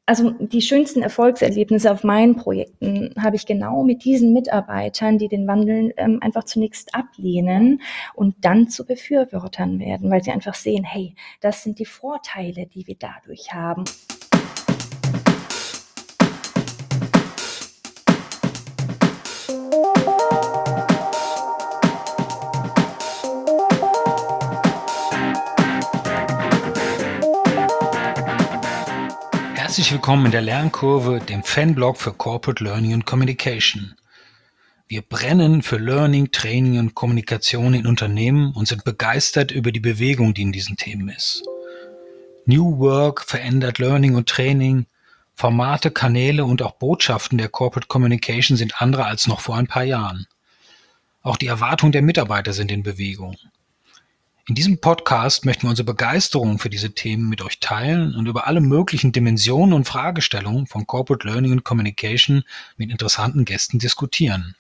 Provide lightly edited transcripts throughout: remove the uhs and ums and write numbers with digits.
Also die schönsten Erfolgserlebnisse auf meinen Projekten habe ich genau mit diesen Mitarbeitern, die den Wandel einfach zunächst ablehnen und dann zu Befürwortern werden, weil sie einfach sehen, hey, das sind die Vorteile, die wir dadurch haben. Herzlich willkommen in der Lernkurve, dem Fanblog für Corporate Learning und Communication. Wir brennen für Learning, Training und Kommunikation in Unternehmen und sind begeistert über die Bewegung, die in diesen Themen ist. New Work verändert Learning und Training. Formate, Kanäle und auch Botschaften der Corporate Communication sind andere als noch vor ein paar Jahren. Auch die Erwartungen der Mitarbeiter sind in Bewegung. In diesem Podcast möchten wir unsere Begeisterung für diese Themen mit euch teilen und über alle möglichen Dimensionen und Fragestellungen von Corporate Learning und Communication mit interessanten Gästen diskutieren.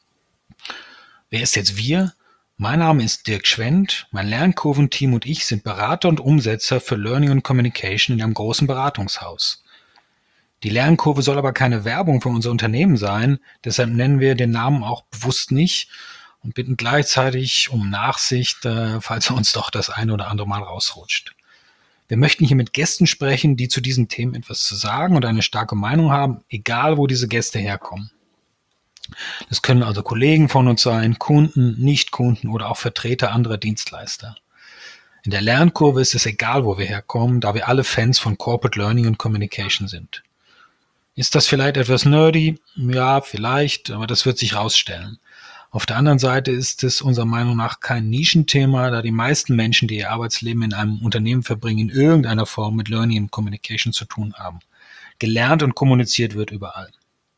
Wer ist jetzt wir? Mein Name ist Dirk Schwendt, mein Lernkurventeam und ich sind Berater und Umsetzer für Learning und Communication in einem großen Beratungshaus. Die Lernkurve soll aber keine Werbung für unser Unternehmen sein, deshalb nennen wir den Namen auch bewusst nicht und bitten gleichzeitig um Nachsicht, falls uns doch das eine oder andere Mal rausrutscht. Wir möchten hier mit Gästen sprechen, die zu diesen Themen etwas zu sagen und eine starke Meinung haben, egal wo diese Gäste herkommen. Das können also Kollegen von uns sein, Kunden, Nichtkunden oder auch Vertreter anderer Dienstleister. In der Lernkurve ist es egal, wo wir herkommen, da wir alle Fans von Corporate Learning und Communication sind. Ist das vielleicht etwas nerdy? Ja, vielleicht, aber das wird sich rausstellen. Auf der anderen Seite ist es unserer Meinung nach kein Nischenthema, da die meisten Menschen, die ihr Arbeitsleben in einem Unternehmen verbringen, in irgendeiner Form mit Learning und Communication zu tun haben. Gelernt und kommuniziert wird überall.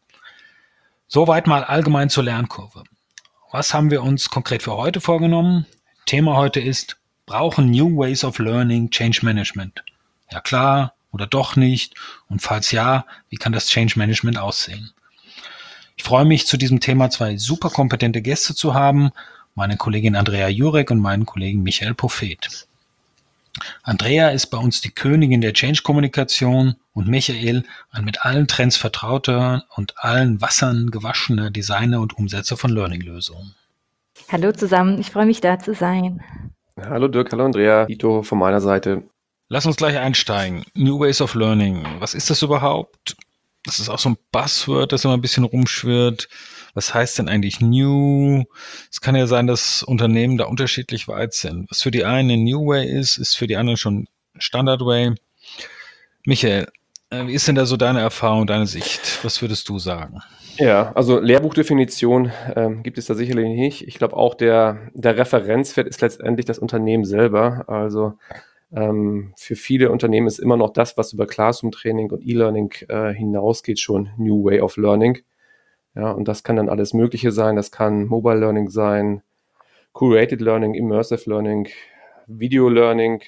Soweit mal allgemein zur Lernkurve. Was haben wir uns konkret für heute vorgenommen? Thema heute ist, brauchen New Ways of Learning Change Management? Ja klar oder doch nicht? Und falls ja, wie kann das Change Management aussehen? Ich freue mich, zu diesem Thema zwei super kompetente Gäste zu haben, meine Kollegin Andrea Jurek und meinen Kollegen Michael Prophet. Andrea ist bei uns die Königin der Change-Kommunikation und Michael ein mit allen Trends vertrauter und allen Wassern gewaschener Designer und Umsetzer von Learning-Lösungen. Hallo zusammen, ich freue mich da zu sein. Hallo Dirk, hallo Andrea, Dito von meiner Seite. Lass uns gleich einsteigen. New Ways of Learning. Was ist das überhaupt? Das ist auch so ein Buzzword, das immer ein bisschen rumschwirrt. Was heißt denn eigentlich New? Es kann ja sein, dass Unternehmen da unterschiedlich weit sind. Was für die einen ein New Way ist für die anderen schon Standard Way. Michael, wie ist denn da so deine Erfahrung, deine Sicht? Was würdest du sagen? Ja, also Lehrbuchdefinition gibt es da sicherlich nicht. Ich glaube auch der Referenzwert ist letztendlich das Unternehmen selber. Also für viele Unternehmen ist immer noch das, was über Classroom-Training und E-Learning hinausgeht, schon New Way of Learning. Ja, und das kann dann alles Mögliche sein. Das kann Mobile Learning sein, Curated Learning, Immersive Learning, Video Learning,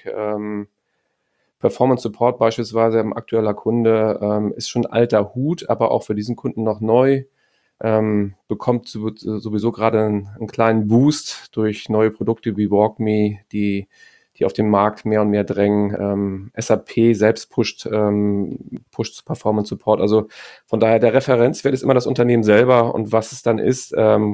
Performance Support beispielsweise, ein aktueller Kunde, ist schon alter Hut, aber auch für diesen Kunden noch neu, bekommt sowieso gerade einen kleinen Boost durch neue Produkte wie WalkMe, die auf den Markt mehr und mehr drängen. SAP selbst pusht Performance Support. Also von daher, der Referenzwert ist immer das Unternehmen selber und was es dann ist,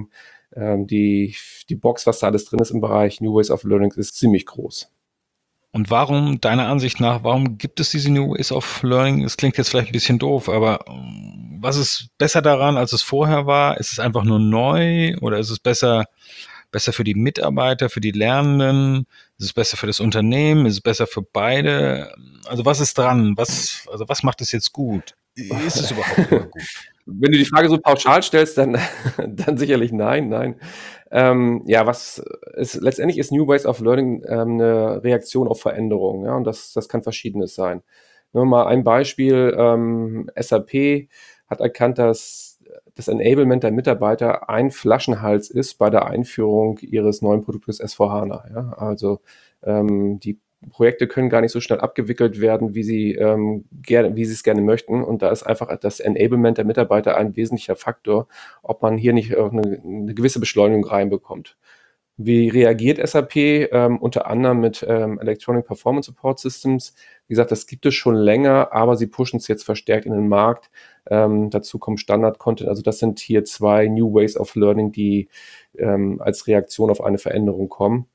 die Box, was da alles drin ist im Bereich New Ways of Learning, ist ziemlich groß. Und warum, deiner Ansicht nach, warum gibt es diese New Ways of Learning? Es klingt jetzt vielleicht ein bisschen doof, aber was ist besser daran, als es vorher war? Ist es einfach nur neu oder ist es besser für die Mitarbeiter, für die Lernenden? Ist es besser für das Unternehmen? Ist es besser für beide? Also was ist dran? Was macht es jetzt gut? Ist es überhaupt immer gut? Wenn du die Frage so pauschal stellst, dann sicherlich nein. Ja, letztendlich ist New Ways of Learning eine Reaktion auf Veränderungen, ja, und das kann Verschiedenes sein. Nur mal ein Beispiel, SAP hat erkannt, dass das Enablement der Mitarbeiter ein Flaschenhals ist bei der Einführung ihres neuen Produktes S/4HANA. Ja? Also die Projekte können gar nicht so schnell abgewickelt werden, wie sie es gerne möchten. Und da ist einfach das Enablement der Mitarbeiter ein wesentlicher Faktor, ob man hier nicht eine gewisse Beschleunigung reinbekommt. Wie reagiert SAP? Unter anderem mit Electronic Performance Support Systems. Wie gesagt, das gibt es schon länger, aber sie pushen es jetzt verstärkt in den Markt. Dazu kommt Standard-Content. Also das sind hier 2 New Ways of Learning, die als Reaktion auf eine Veränderung kommen.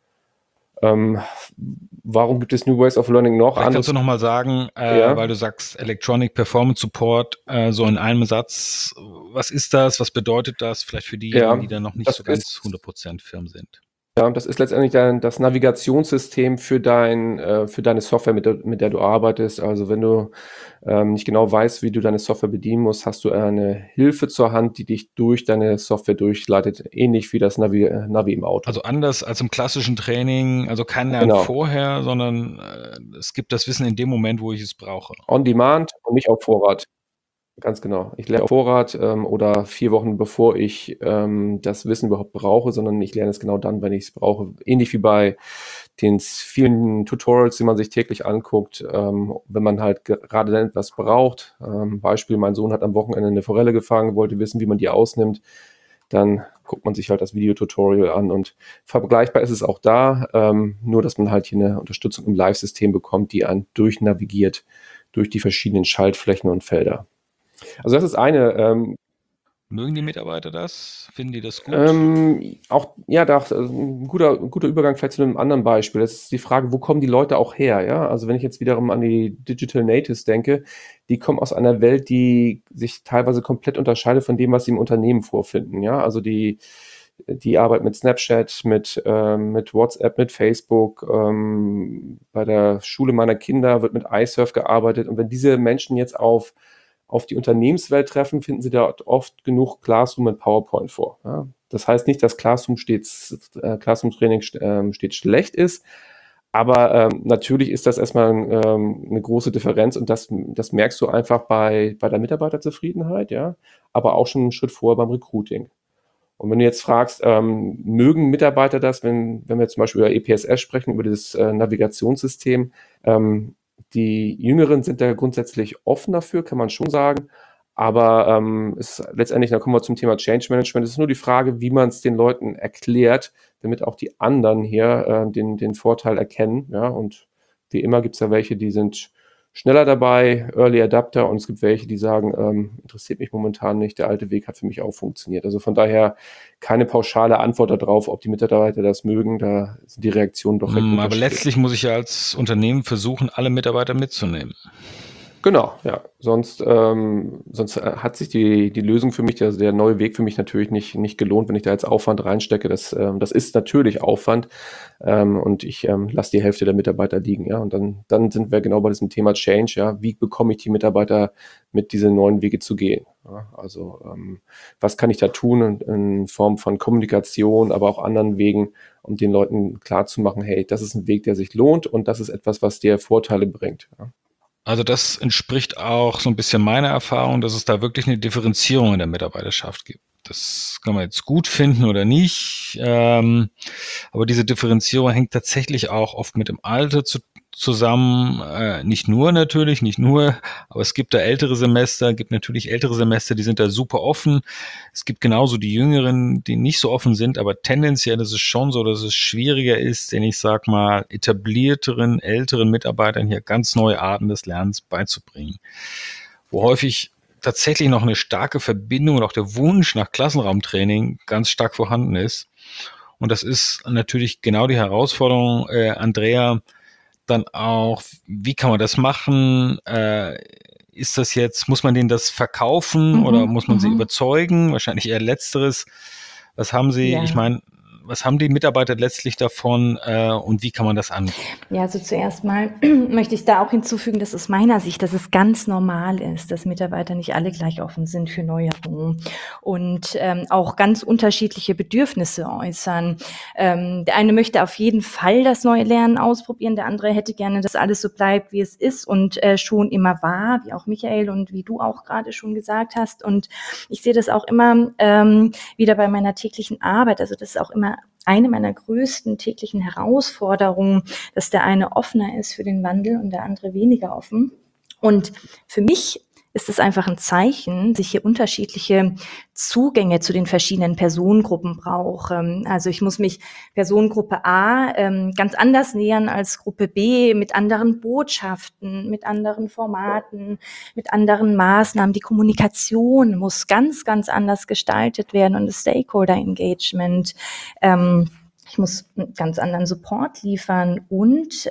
Warum gibt es New Ways of Learning noch? Vielleicht kannst du nochmal sagen, Ja. weil du sagst Electronic Performance Support, so in einem Satz, was ist das, was bedeutet das, vielleicht für diejenigen, die da noch nicht so ganz 100% firm sind? Ja, das ist letztendlich das Navigationssystem für deine Software, mit der du arbeitest. Also wenn du nicht genau weißt, wie du deine Software bedienen musst, hast du eine Hilfe zur Hand, die dich durch deine Software durchleitet, ähnlich wie das Navi im Auto. Also anders als im klassischen Training, also kein Lernen vorher, sondern es gibt das Wissen in dem Moment, wo ich es brauche. On Demand und nicht auf Vorrat. Ganz genau. Ich lerne auf Vorrat oder 4 Wochen bevor ich das Wissen überhaupt brauche, sondern ich lerne es genau dann, wenn ich es brauche. Ähnlich wie bei den vielen Tutorials, die man sich täglich anguckt, wenn man halt gerade dann etwas braucht. Beispiel, mein Sohn hat am Wochenende eine Forelle gefangen, wollte wissen, wie man die ausnimmt. Dann guckt man sich halt das Videotutorial an und vergleichbar ist es auch da, nur dass man halt hier eine Unterstützung im Live-System bekommt, die einen durchnavigiert durch die verschiedenen Schaltflächen und Felder. Also das ist eine. Mögen die Mitarbeiter das? Finden die das gut? Auch, ja, ein guter Übergang vielleicht zu einem anderen Beispiel. Das ist die Frage, wo kommen die Leute auch her? Ja? Also wenn ich jetzt wiederum an die Digital Natives denke, die kommen aus einer Welt, die sich teilweise komplett unterscheidet von dem, was sie im Unternehmen vorfinden. Ja? Also die arbeiten mit Snapchat, mit WhatsApp, mit Facebook. Bei der Schule meiner Kinder wird mit iSurf gearbeitet. Und wenn diese Menschen jetzt auf die Unternehmenswelt treffen, finden sie dort oft genug Classroom und PowerPoint vor. Ja? Das heißt nicht, dass Classroom-Training stets schlecht ist, aber natürlich ist das erstmal eine große Differenz und das merkst du einfach bei der Mitarbeiterzufriedenheit, ja, aber auch schon einen Schritt vorher beim Recruiting. Und wenn du jetzt fragst, mögen Mitarbeiter das, wenn wir zum Beispiel über EPSS sprechen, über das Navigationssystem, die Jüngeren sind da grundsätzlich offen dafür, kann man schon sagen. Aber letztendlich, da kommen wir zum Thema Change Management, es ist nur die Frage, wie man es den Leuten erklärt, damit auch die anderen hier den Vorteil erkennen. Ja? Und wie immer gibt es ja welche, die sind schneller dabei, Early Adapter, und es gibt welche, die sagen, interessiert mich momentan nicht, der alte Weg hat für mich auch funktioniert. Also von daher keine pauschale Antwort darauf, ob die Mitarbeiter das mögen, da sind die Reaktionen doch recht unterschiedlich. Aber letztlich muss ich ja als Unternehmen versuchen, alle Mitarbeiter mitzunehmen. Genau, ja. Sonst hat sich die Lösung für mich, also der neue Weg für mich natürlich nicht gelohnt, wenn ich da jetzt Aufwand reinstecke. Das ist natürlich Aufwand und ich lasse die Hälfte der Mitarbeiter liegen. Ja, und dann sind wir genau bei diesem Thema Change. Ja, wie bekomme ich die Mitarbeiter mit, diese neuen Wege zu gehen? Ja, also was kann ich da tun in Form von Kommunikation, aber auch anderen Wegen, um den Leuten klarzumachen, hey, das ist ein Weg, der sich lohnt und das ist etwas, was dir Vorteile bringt. Ja. Also das entspricht auch so ein bisschen meiner Erfahrung, dass es da wirklich eine Differenzierung in der Mitarbeiterschaft gibt. Das kann man jetzt gut finden oder nicht, aber diese Differenzierung hängt tatsächlich auch oft mit dem Alter zusammen, nicht nur, aber es gibt da gibt natürlich ältere Semester, die sind da super offen. Es gibt genauso die Jüngeren, die nicht so offen sind, aber tendenziell ist es schon so, dass es schwieriger ist, den, ich sag mal, etablierteren, älteren Mitarbeitern hier ganz neue Arten des Lernens beizubringen. Wo häufig tatsächlich noch eine starke Verbindung und auch der Wunsch nach Klassenraumtraining ganz stark vorhanden ist. Und das ist natürlich genau die Herausforderung, Andrea, dann auch, wie kann man das machen? Ist das jetzt, muss man denen das verkaufen oder muss man sie überzeugen? Wahrscheinlich eher Letzteres. Was haben Sie, ich meine, was haben die Mitarbeiter letztlich davon und wie kann man das angehen? Ja, also zuerst mal möchte ich da auch hinzufügen, dass aus meiner Sicht, dass es ganz normal ist, dass Mitarbeiter nicht alle gleich offen sind für Neuerungen und auch ganz unterschiedliche Bedürfnisse äußern. Der eine möchte auf jeden Fall das neue Lernen ausprobieren, der andere hätte gerne, dass alles so bleibt, wie es ist und schon immer war, wie auch Michael und wie du auch gerade schon gesagt hast. Und ich sehe das auch immer wieder bei meiner täglichen Arbeit. Also das ist auch immer eine meiner größten täglichen Herausforderungen, dass der eine offener ist für den Wandel und der andere weniger offen. Und für mich ist es einfach ein Zeichen, dass ich hier unterschiedliche Zugänge zu den verschiedenen Personengruppen brauche. Also ich muss mich Personengruppe A ganz anders nähern als Gruppe B, mit anderen Botschaften, mit anderen Formaten, mit anderen Maßnahmen. Die Kommunikation muss ganz, ganz anders gestaltet werden und das Stakeholder-Engagement. Ich muss einen ganz anderen Support liefern und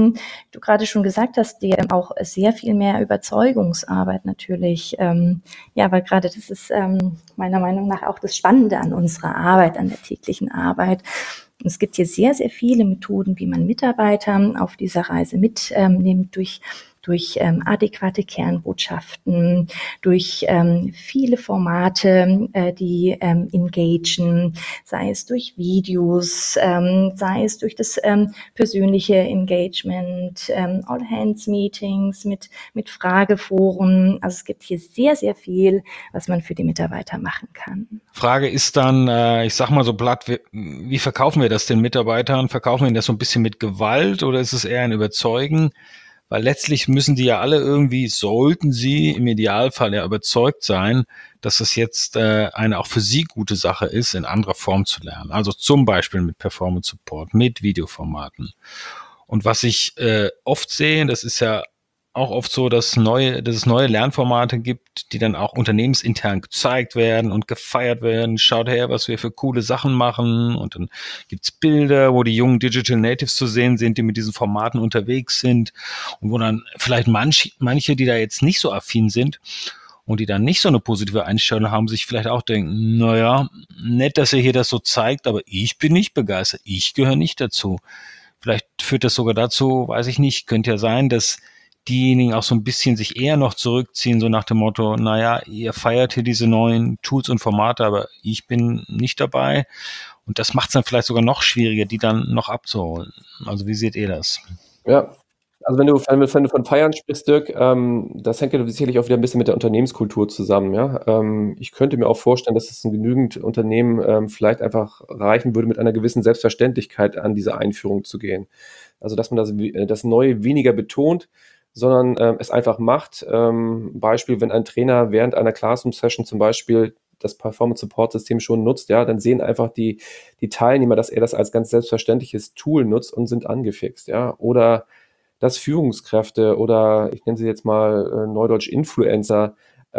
du gerade schon gesagt hast, dir auch sehr viel mehr Überzeugungsarbeit natürlich. Ja, weil gerade das ist meiner Meinung nach auch das Spannende an unserer Arbeit, an der täglichen Arbeit. Und es gibt hier sehr, sehr viele Methoden, wie man Mitarbeiter auf dieser Reise mitnimmt durch adäquate Kernbotschaften, durch viele Formate, die engagen, sei es durch Videos, sei es durch das persönliche Engagement, All-Hands-Meetings mit Frageforen. Also es gibt hier sehr, sehr viel, was man für die Mitarbeiter machen kann. Frage ist dann, ich sag mal so platt, wie verkaufen wir das den Mitarbeitern? Verkaufen wir ihnen das so ein bisschen mit Gewalt oder ist es eher ein Überzeugen? Weil letztlich müssen die ja alle irgendwie, sollten sie im Idealfall ja überzeugt sein, dass es jetzt eine auch für sie gute Sache ist, in anderer Form zu lernen. Also zum Beispiel mit Performance Support, mit Videoformaten. Und was ich oft sehe, das ist ja auch oft so, dass es neue Lernformate gibt, die dann auch unternehmensintern gezeigt werden und gefeiert werden. Schaut her, was wir für coole Sachen machen. Und dann gibt's Bilder, wo die jungen Digital Natives zu sehen sind, die mit diesen Formaten unterwegs sind und wo dann vielleicht manche, die da jetzt nicht so affin sind und die dann nicht so eine positive Einstellung haben, sich vielleicht auch denken, naja, nett, dass ihr hier das so zeigt, aber ich bin nicht begeistert. Ich gehöre nicht dazu. Vielleicht führt das sogar dazu, weiß ich nicht, könnte ja sein, dass diejenigen auch so ein bisschen sich eher noch zurückziehen, so nach dem Motto, naja, ihr feiert hier diese neuen Tools und Formate, aber ich bin nicht dabei. Und das macht es dann vielleicht sogar noch schwieriger, die dann noch abzuholen. Also wie seht ihr das? Ja, also wenn du von Feiern sprichst, Dirk, das hängt ja sicherlich auch wieder ein bisschen mit der Unternehmenskultur zusammen, ja. Ich könnte mir auch vorstellen, dass es in genügend Unternehmen vielleicht einfach reichen würde, mit einer gewissen Selbstverständlichkeit an diese Einführung zu gehen. Also dass man das Neue weniger betont, sondern es einfach macht. Beispiel, wenn ein Trainer während einer Classroom-Session zum Beispiel das Performance-Support-System schon nutzt, ja, dann sehen einfach die Teilnehmer, dass er das als ganz selbstverständliches Tool nutzt und sind angefixt, ja. Oder dass Führungskräfte oder ich nenne sie jetzt mal Neudeutsch Influencer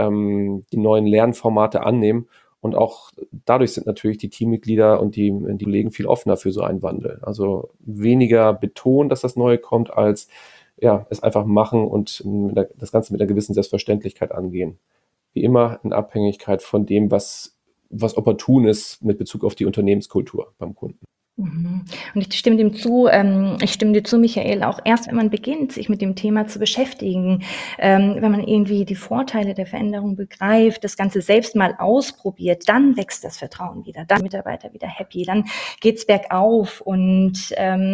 die neuen Lernformate annehmen. Und auch dadurch sind natürlich die Teammitglieder und die Kollegen viel offener für so einen Wandel. Also weniger betonen, dass das Neue kommt, als ja, es einfach machen und das Ganze mit einer gewissen Selbstverständlichkeit angehen. Wie immer in Abhängigkeit von dem, was opportun ist mit Bezug auf die Unternehmenskultur beim Kunden. Und ich stimme dir zu, Michael, auch erst, wenn man beginnt, sich mit dem Thema zu beschäftigen, wenn man irgendwie die Vorteile der Veränderung begreift, das Ganze selbst mal ausprobiert, dann wächst das Vertrauen wieder, dann sind Mitarbeiter wieder happy, dann geht's bergauf und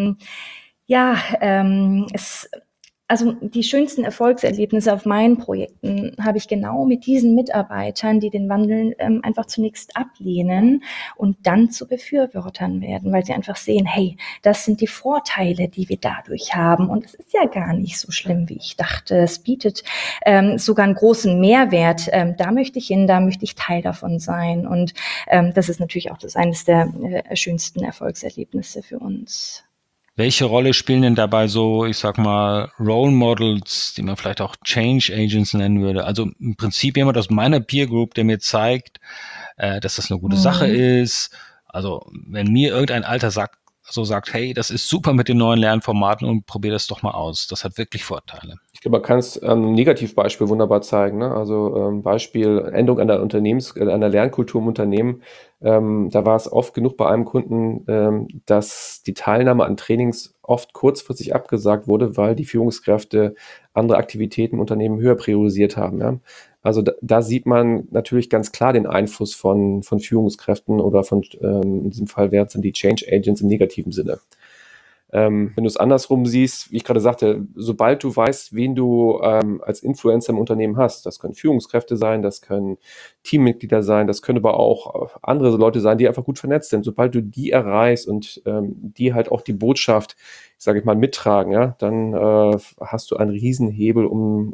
also die schönsten Erfolgserlebnisse auf meinen Projekten habe ich genau mit diesen Mitarbeitern, die den Wandel einfach zunächst ablehnen und dann zu Befürwortern werden, weil sie einfach sehen, hey, das sind die Vorteile, die wir dadurch haben. Und es ist ja gar nicht so schlimm, wie ich dachte. Es bietet sogar einen großen Mehrwert. Da möchte ich hin, da möchte ich Teil davon sein. Und das ist natürlich auch eines der schönsten Erfolgserlebnisse für uns. Welche Rolle spielen denn dabei so, ich sag mal, Role Models, die man vielleicht auch Change Agents nennen würde? Also im Prinzip jemand aus meiner Peer Group, der mir zeigt, dass das eine gute Sache ist. Also wenn mir irgendein Alter sagt, hey, das ist super mit den neuen Lernformaten und probier das doch mal aus. Das hat wirklich Vorteile. Ich glaube, man kann es ein Negativbeispiel wunderbar zeigen. Ne? Also Beispiel Änderung an der Lernkultur im Unternehmen. Da war es oft genug bei einem Kunden, dass die Teilnahme an Trainings oft kurzfristig abgesagt wurde, weil die Führungskräfte andere Aktivitäten im Unternehmen höher priorisiert haben. Ja? Also da sieht man natürlich ganz klar den Einfluss von Führungskräften oder in diesem Fall wären es dann die Change Agents im negativen Sinne. Wenn du es andersrum siehst, wie ich gerade sagte, sobald du weißt, wen du als Influencer im Unternehmen hast, das können Führungskräfte sein, das können Teammitglieder sein, das können aber auch andere Leute sein, die einfach gut vernetzt sind. Sobald du die erreichst und die halt auch die Botschaft, ich sage mal, mittragen, ja, dann hast du einen Riesenhebel, um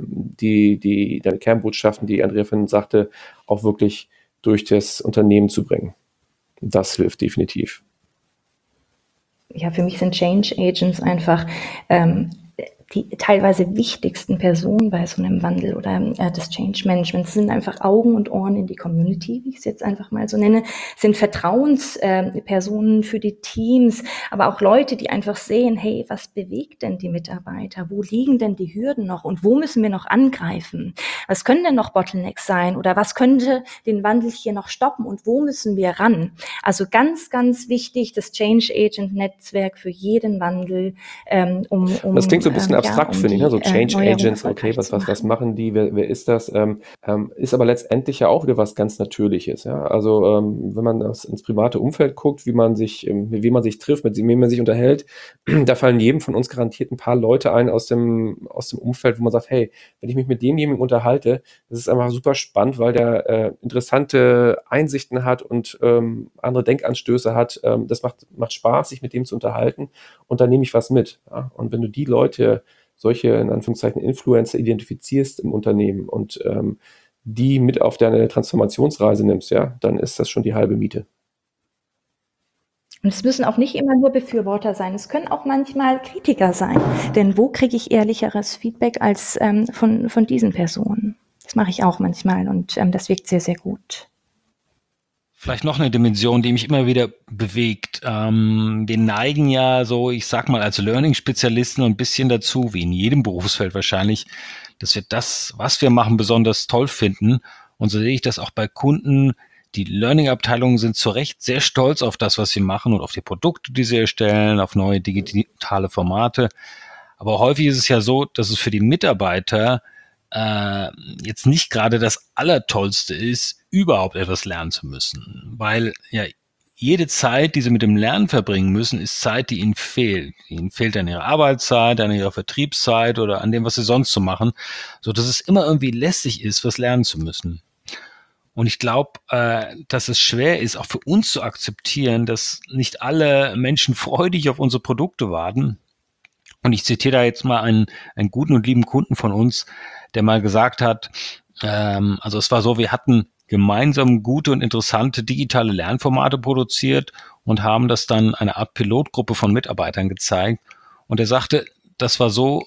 deine Kernbotschaften, die Andrea vorhin sagte, auch wirklich durch das Unternehmen zu bringen. Das hilft definitiv. Ja, für mich sind Change Agents einfach die teilweise wichtigsten Personen bei so einem Wandel oder des Change Managements. Sind einfach Augen und Ohren in die Community, wie ich es jetzt einfach mal so nenne, sind Vertrauenspersonen für die Teams, aber auch Leute, die einfach sehen, hey, was bewegt denn die Mitarbeiter? Wo liegen denn die Hürden noch und wo müssen wir noch angreifen? Was können denn noch Bottlenecks sein oder was könnte den Wandel hier noch stoppen und wo müssen wir ran? Also ganz, ganz wichtig, das Change Agent Netzwerk für jeden Wandel, Das klingt so ein bisschen abstrakt, finde ich, ne? So Change Agents, okay, erfolgreich was machen die, wer ist das? Ist aber letztendlich ja auch wieder was ganz Natürliches, ja. Also wenn man ins private Umfeld guckt, mit wem man sich trifft, mit wem man sich unterhält, da fallen jedem von uns garantiert ein paar Leute ein aus dem Umfeld, wo man sagt, hey, wenn ich mich mit demjenigen unterhalte, das ist einfach super spannend, weil der interessante Einsichten hat und andere Denkanstöße hat. Das macht Spaß, sich mit dem zu unterhalten und da nehme ich was mit. Ja? Und wenn du die Leute, solche in Anführungszeichen Influencer identifizierst im Unternehmen und die mit auf deine Transformationsreise nimmst, ja, dann ist das schon die halbe Miete. Und es müssen auch nicht immer nur Befürworter sein, es können auch manchmal Kritiker sein. Denn wo kriege ich ehrlicheres Feedback als von diesen Personen? Das mache ich auch manchmal und das wirkt sehr, sehr gut. Vielleicht noch eine Dimension, die mich immer wieder bewegt. Wir neigen ja so, ich sag mal, als Learning-Spezialisten ein bisschen dazu, wie in jedem Berufsfeld wahrscheinlich, dass wir das, was wir machen, besonders toll finden. Und so sehe ich das auch bei Kunden. Die Learning-Abteilungen sind zu Recht sehr stolz auf das, was sie machen und auf die Produkte, die sie erstellen, auf neue digitale Formate. Aber häufig ist es ja so, dass es für die Mitarbeiter jetzt nicht gerade das Allertollste ist, überhaupt etwas lernen zu müssen. Weil ja jede Zeit, die sie mit dem Lernen verbringen müssen, ist Zeit, die ihnen fehlt. Ihnen fehlt an ihrer Arbeitszeit, an ihrer Vertriebszeit oder an dem, was sie sonst so machen, so dass es immer irgendwie lästig ist, was lernen zu müssen. Und ich glaube, dass es schwer ist, auch für uns zu akzeptieren, dass nicht alle Menschen freudig auf unsere Produkte warten. Und ich zitiere da jetzt mal einen guten und lieben Kunden von uns, der mal gesagt hat, also es war so, wir hatten gemeinsam gute und interessante digitale Lernformate produziert und haben das dann einer Art Pilotgruppe von Mitarbeitern gezeigt. Und er sagte, das war so,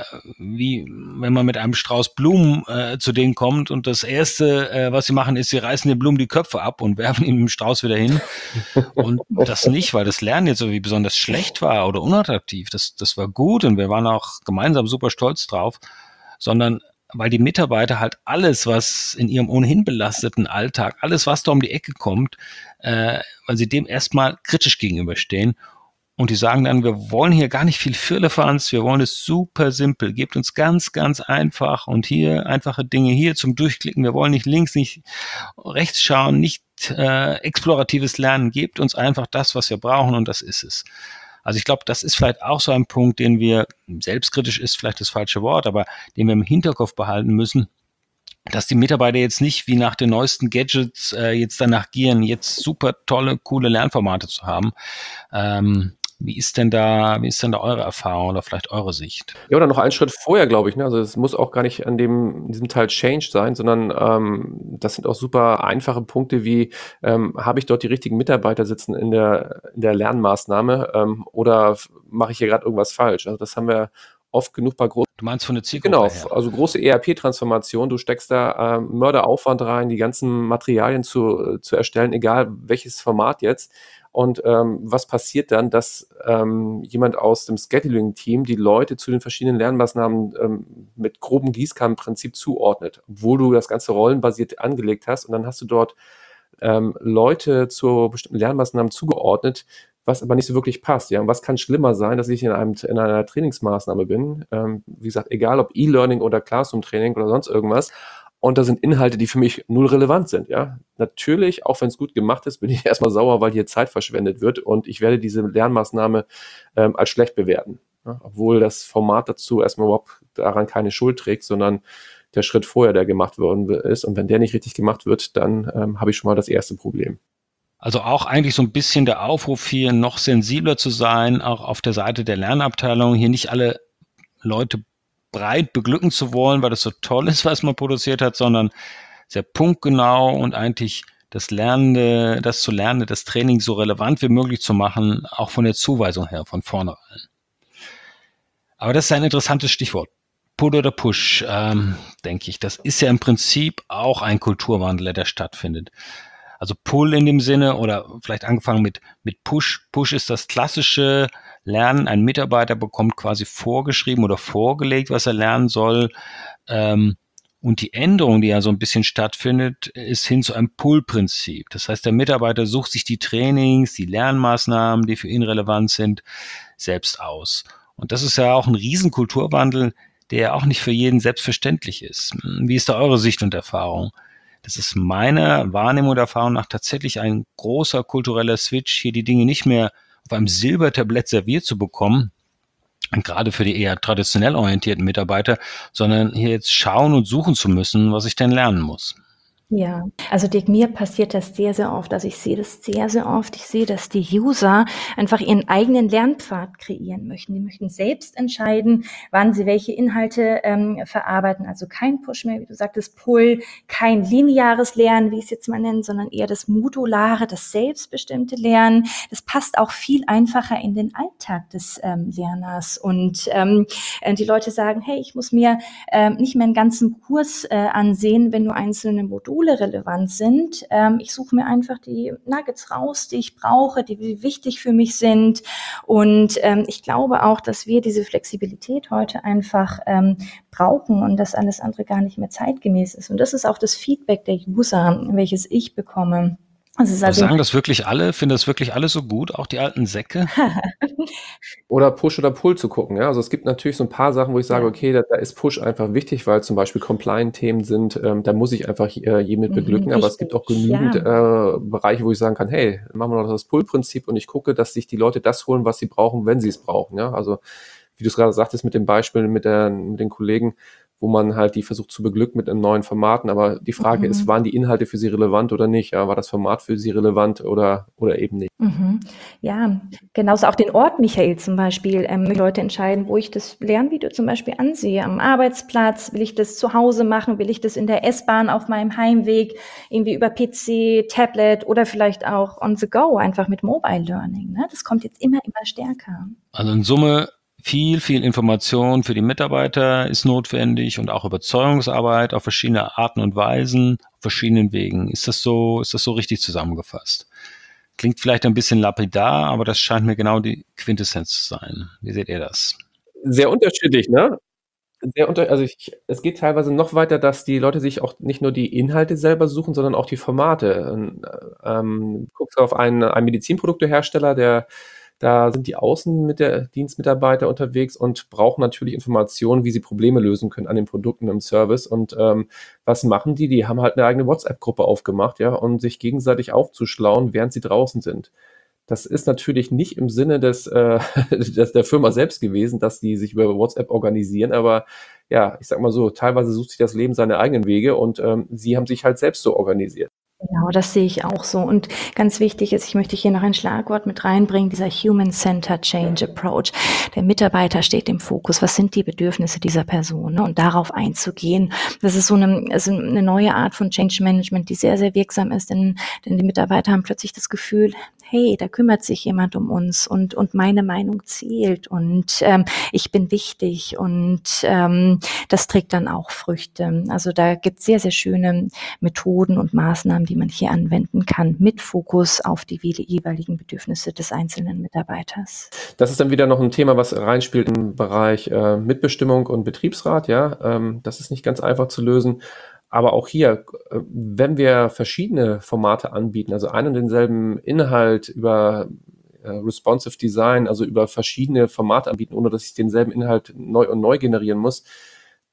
wie wenn man mit einem Strauß Blumen zu denen kommt und das Erste, was sie machen, ist, sie reißen den Blumen die Köpfe ab und werfen ihm den Strauß wieder hin. Und das nicht, weil das Lernen jetzt irgendwie besonders schlecht war oder unattraktiv. Das war gut und wir waren auch gemeinsam super stolz drauf, sondern weil die Mitarbeiter halt alles, was in ihrem ohnehin belasteten Alltag, alles, was da um die Ecke kommt, weil sie dem erstmal kritisch gegenüberstehen. Und die sagen dann, wir wollen hier gar nicht viel Firlefanz, wir wollen es super simpel, gebt uns ganz, ganz einfach und hier einfache Dinge hier zum Durchklicken. Wir wollen nicht links, nicht rechts schauen, nicht exploratives Lernen, gebt uns einfach das, was wir brauchen und das ist es. Also ich glaube, das ist vielleicht auch so ein Punkt, den wir, selbstkritisch ist vielleicht das falsche Wort, aber den wir im Hinterkopf behalten müssen, dass die Mitarbeiter jetzt nicht wie nach den neuesten Gadgets jetzt danach gieren, jetzt super tolle, coole Lernformate zu haben. Wie ist denn da eure Erfahrung oder vielleicht eure Sicht? Ja, oder noch einen Schritt vorher, glaube ich, ne? Also es muss auch gar nicht in diesem Teil Change sein, sondern das sind auch super einfache Punkte wie, habe ich dort die richtigen Mitarbeiter sitzen in der Lernmaßnahme oder mache ich hier gerade irgendwas falsch? Also das haben wir oft genug bei großen. Du meinst von der Zielgruppe Genau, her? also große ERP-Transformation, du steckst da Mörderaufwand rein, die ganzen Materialien zu erstellen, egal welches Format jetzt. Und was passiert dann, dass jemand aus dem Scheduling-Team die Leute zu den verschiedenen Lernmaßnahmen mit grobem Gießkannenprinzip zuordnet, obwohl du das Ganze rollenbasiert angelegt hast und dann hast du dort Leute zu bestimmten Lernmaßnahmen zugeordnet, was aber nicht so wirklich passt. Ja? Und was kann schlimmer sein, dass ich in einer Trainingsmaßnahme bin, wie gesagt, egal ob E-Learning oder Classroom-Training oder sonst irgendwas, und da sind Inhalte, die für mich null relevant sind. Ja? Natürlich, auch wenn es gut gemacht ist, bin ich erstmal sauer, weil hier Zeit verschwendet wird und ich werde diese Lernmaßnahme als schlecht bewerten. Ja? Obwohl das Format dazu erstmal überhaupt daran keine Schuld trägt, sondern der Schritt vorher, der gemacht worden ist. Und wenn der nicht richtig gemacht wird, dann habe ich schon mal das erste Problem. Also auch eigentlich so ein bisschen der Aufruf hier, noch sensibler zu sein, auch auf der Seite der Lernabteilung, hier nicht alle Leute breit beglücken zu wollen, weil das so toll ist, was man produziert hat, sondern sehr punktgenau und eigentlich das Training so relevant wie möglich zu machen, auch von der Zuweisung her, von vornherein. Aber das ist ein interessantes Stichwort. Pull oder Push, denke ich. Das ist ja im Prinzip auch ein Kulturwandel, der stattfindet. Also Pull in dem Sinne oder vielleicht angefangen mit Push. Push ist das klassische Lernen. Ein Mitarbeiter bekommt quasi vorgeschrieben oder vorgelegt, was er lernen soll. Und die Änderung, die ja so ein bisschen stattfindet, ist hin zu einem Pull-Prinzip. Das heißt, der Mitarbeiter sucht sich die Trainings, die Lernmaßnahmen, die für ihn relevant sind, selbst aus. Und das ist ja auch ein Riesenkulturwandel, der ja auch nicht für jeden selbstverständlich ist. Wie ist da eure Sicht und Erfahrung? Das ist meiner Wahrnehmung und Erfahrung nach tatsächlich ein großer kultureller Switch, hier die Dinge nicht mehr auf einem Silbertablett serviert zu bekommen, und gerade für die eher traditionell orientierten Mitarbeiter, sondern hier jetzt schauen und suchen zu müssen, was ich denn lernen muss. Ja, also Dirk, mir passiert das sehr, sehr oft. Also ich sehe das sehr, sehr oft. Ich sehe, dass die User einfach ihren eigenen Lernpfad kreieren möchten. Die möchten selbst entscheiden, wann sie welche Inhalte verarbeiten. Also kein Push mehr, wie du sagtest, Pull, kein lineares Lernen, wie ich es jetzt mal nenne, sondern eher das modulare, das selbstbestimmte Lernen. Das passt auch viel einfacher in den Alltag des Lerners. Und die Leute sagen, hey, ich muss mir nicht mehr einen ganzen Kurs ansehen, wenn nur einzelne Module relevant sind. Ich suche mir einfach die Nuggets raus, die ich brauche, die wichtig für mich sind. Und ich glaube auch, dass wir diese Flexibilität heute einfach brauchen und dass alles andere gar nicht mehr zeitgemäß ist. Und das ist auch das Feedback der User, welches ich bekomme. Also sagen das wirklich alle? Finden das wirklich alle so gut? Auch die alten Säcke? Oder Push oder Pull zu gucken. Ja? Also es gibt natürlich so ein paar Sachen, wo ich sage, okay, da ist Push einfach wichtig, weil zum Beispiel Compliant-Themen sind, da muss ich einfach jeden mit beglücken, aber es gibt auch genügend Bereiche, wo ich sagen kann, hey, machen wir noch das Pull-Prinzip und ich gucke, dass sich die Leute das holen, was sie brauchen, wenn sie es brauchen. Ja? Also wie du es gerade sagtest mit dem Beispiel mit den Kollegen, wo man halt die versucht zu beglücken mit einem neuen Formaten. Aber die Frage ist, waren die Inhalte für sie relevant oder nicht? Ja, war das Format für sie relevant oder eben nicht? Ja, genauso auch den Ort, Michael, zum Beispiel. Leute entscheiden, wo ich das Lernvideo zum Beispiel ansehe. Am Arbeitsplatz, will ich das zu Hause machen? Will ich das in der S-Bahn auf meinem Heimweg irgendwie über PC, Tablet oder vielleicht auch on the go, einfach mit Mobile Learning? Ne? Das kommt jetzt immer stärker. Also in Summe viel Information für die Mitarbeiter ist notwendig und auch Überzeugungsarbeit auf verschiedene Arten und Weisen, auf verschiedenen Wegen. Ist das so richtig zusammengefasst? Klingt vielleicht ein bisschen lapidar, aber das scheint mir genau die Quintessenz zu sein. Wie seht ihr das? Sehr unterschiedlich, ne? Es geht teilweise noch weiter, dass die Leute sich auch nicht nur die Inhalte selber suchen, sondern auch die Formate. Guckst auf einen Medizinproduktehersteller, da sind die Außendienstmitarbeiter unterwegs und brauchen natürlich Informationen, wie sie Probleme lösen können an den Produkten im Service. Und was machen die? Die haben halt eine eigene WhatsApp-Gruppe aufgemacht, ja, um sich gegenseitig aufzuschlauen, während sie draußen sind. Das ist natürlich nicht im Sinne der Firma selbst gewesen, dass die sich über WhatsApp organisieren, aber ja, ich sag mal so, teilweise sucht sich das Leben seine eigenen Wege und sie haben sich halt selbst so organisiert. Genau, das sehe ich auch so. Und ganz wichtig ist, ich möchte hier noch ein Schlagwort mit reinbringen, dieser Human-Centered Change Approach. Der Mitarbeiter steht im Fokus. Was sind die Bedürfnisse dieser Person? Ne? Und darauf einzugehen. Das ist eine neue Art von Change Management, die sehr, sehr wirksam ist, denn die Mitarbeiter haben plötzlich das Gefühl, hey, da kümmert sich jemand um uns und meine Meinung zählt und ich bin wichtig und das trägt dann auch Früchte. Also da gibt es sehr, sehr schöne Methoden und Maßnahmen, die man hier anwenden kann, mit Fokus auf die jeweiligen Bedürfnisse des einzelnen Mitarbeiters. Das ist dann wieder noch ein Thema, was reinspielt im Bereich Mitbestimmung und Betriebsrat. Ja, das ist nicht ganz einfach zu lösen. Aber auch hier, wenn wir verschiedene Formate anbieten, also einen und denselben Inhalt über responsive Design, also über verschiedene Formate anbieten, ohne dass ich denselben Inhalt neu generieren muss,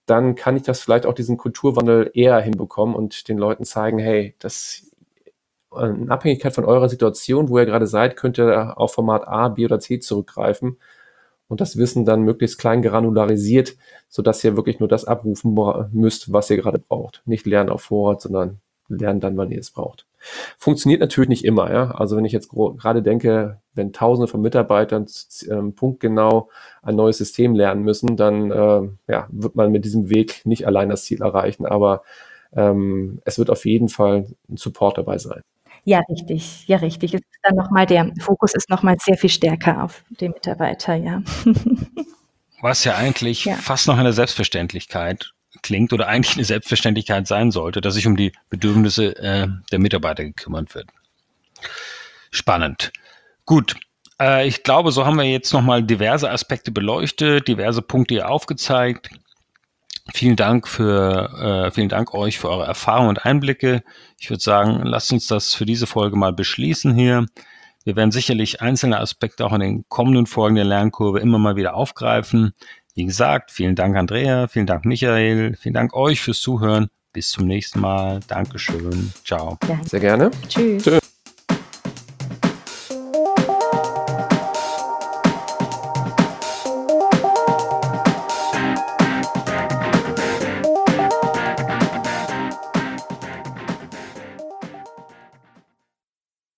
dann kann ich das vielleicht auch diesen Kulturwandel eher hinbekommen und den Leuten zeigen, hey, das in Abhängigkeit von eurer Situation, wo ihr gerade seid, könnt ihr auf Format A, B oder C zurückgreifen und das Wissen dann möglichst klein granularisiert, sodass ihr wirklich nur das abrufen müsst, was ihr gerade braucht. Nicht lernen auf Vorrat, sondern lernen dann, wann ihr es braucht. Funktioniert natürlich nicht immer. Ja? Also wenn ich jetzt gerade denke, wenn Tausende von Mitarbeitern punktgenau ein neues System lernen müssen, dann wird man mit diesem Weg nicht allein das Ziel erreichen. Aber es wird auf jeden Fall ein Support dabei sein. Ja, richtig. Ja, richtig. Es ist dann nochmal der Fokus ist nochmal sehr viel stärker auf den Mitarbeiter, ja. Was ja eigentlich fast noch eine Selbstverständlichkeit klingt oder eigentlich eine Selbstverständlichkeit sein sollte, dass sich um die Bedürfnisse der Mitarbeiter gekümmert wird. Spannend. Gut. Ich glaube, so haben wir jetzt nochmal diverse Aspekte beleuchtet, diverse Punkte hier aufgezeigt. Vielen Dank euch für eure Erfahrungen und Einblicke. Ich würde sagen, lasst uns das für diese Folge mal beschließen hier. Wir werden sicherlich einzelne Aspekte auch in den kommenden Folgen der Lernkurve immer mal wieder aufgreifen. Wie gesagt, vielen Dank Andrea, vielen Dank Michael, vielen Dank euch fürs Zuhören. Bis zum nächsten Mal. Dankeschön. Ciao. Sehr gerne. Tschüss.